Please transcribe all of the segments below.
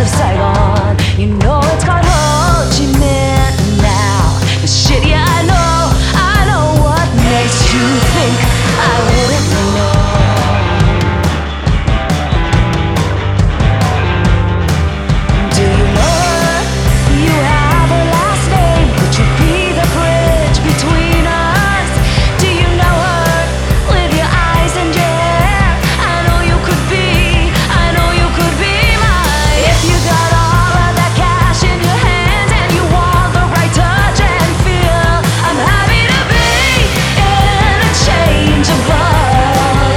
of Saigon. You know it's called Ho Chi Minh now. But shit, yeah, I know what makes you think I wouldn't know. Do you know her? You have her last name. Could you be the bridge between us? Do you know her? With your eyes and your hair, I know you could be mine. If you got all of that cash in your hands and you want the right touch and feel, I'm happy to be interchangeable.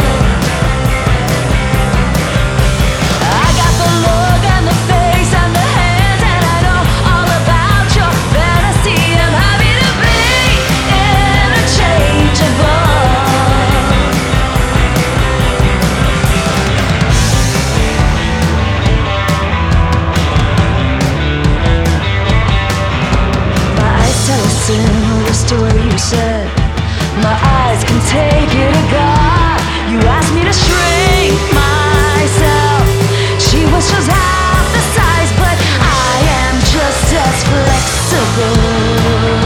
I got the look and the face and the hands, and I know all about your fantasy. I'm happy to be interchangeable. My eyes tell a similar story, you said. My eyes can take it to God. You asked me to shrink myself. She was just half the size, but I am just as flexible.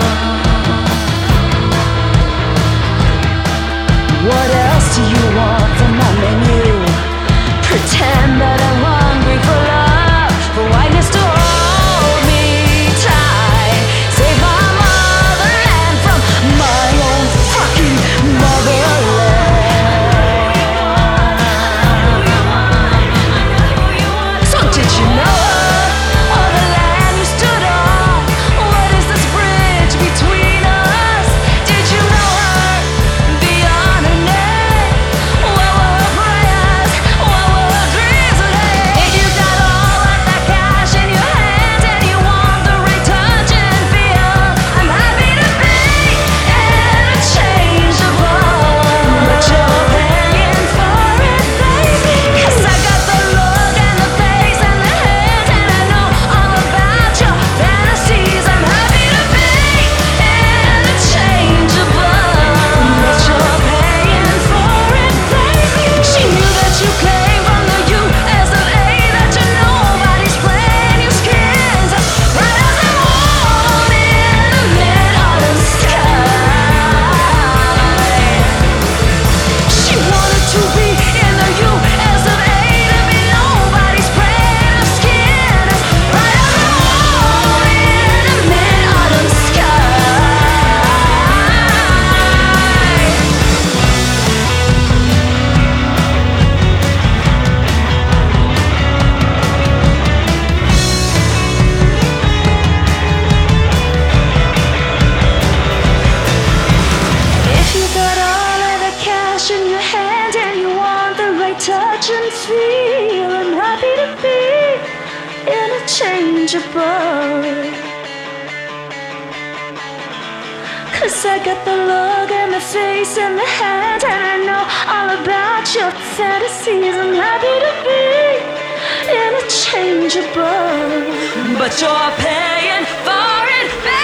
What else do you want from my menu? Pretend that I'm hungry for love, for whiteness to hold me tight. Save my motherland from my own fucking motherland. So did you know her? Or the land you stood on? What is this bridge between us? Did you know her? Beyond her name, what were her prayers? What were her dreams today? If you got all of that cash in your hands and you want the right touch and feel, I'm happy to be interchangeable. But you're paying for it, baby. 'Cause I got the look and the face and the hands, and I know all about your fantasies. I'm happy to be interchangeable. But you're paying for it, baby. She knew that you came from the US of A, that you nobody's playing your skins bright as the moon in the mid-autumn sky. She wanted to be in the US of A, to be nobody's playing her skin bright as the moon in the mid-autumn sky. If you got all of the cash in your hand and you want the right touch and feel, I'm happy to be interchangeable. 'Cause I got the look and the face and the hand, and I know all about your fantasies. I'm happy to be interchangeable. But you're paying for it, baby.